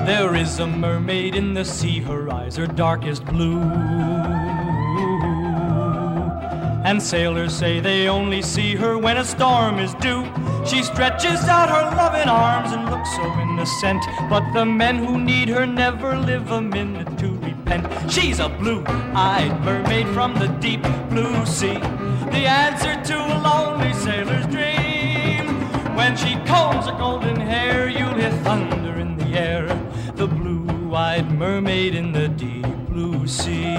There is a mermaid in the sea, her eyes are darkest blue. And sailors say they only see her when a storm is due. She stretches out her loving arms and looks so innocent, but the men who need her never live a minute to repent. She's a blue-eyed mermaid from the deep blue sea, the answer to a lonely sailor's dream. When she combs her golden hair, you'll hear thunder in the air, the blue-eyed mermaid in the deep blue sea.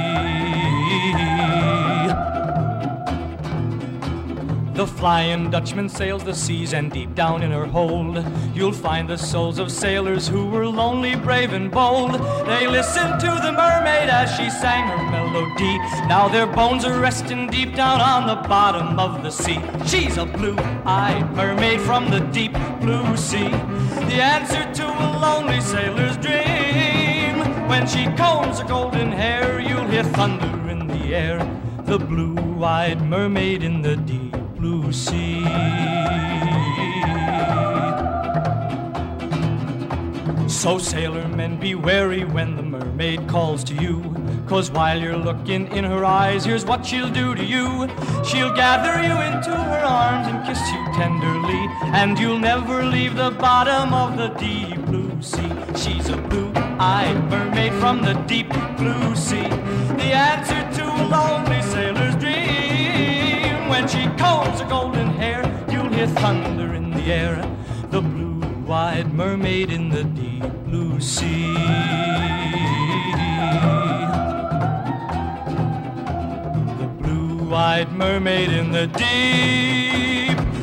The Flying Dutchman sails the seas, and deep down in her hold you'll find the souls of sailors who were lonely, brave and bold. They listened to the mermaid as she sang her melody. Now their bones are resting deep down on the bottom of the sea. She's a blue-eyed mermaid from the deep blue sea, the answer to a lonely sailor's dream. When she combs her golden hair, you'll hear thunder in the air, the blue-eyed mermaid in the deep blue sea. So sailor men, be wary when the mermaid calls to you, 'cause while you're looking in her eyes, here's what she'll do to you. She'll gather you into her arms and kiss you tenderly, and you'll never leave the bottom of the deep blue sea. She's a blue-eyed mermaid from the deep blue sea, the answer to a lonely sailor's dream. When she combs her golden hair, you'll hear thunder in the air, the blue-eyed mermaid in the deep blue sea. The blue-eyed mermaid in the deep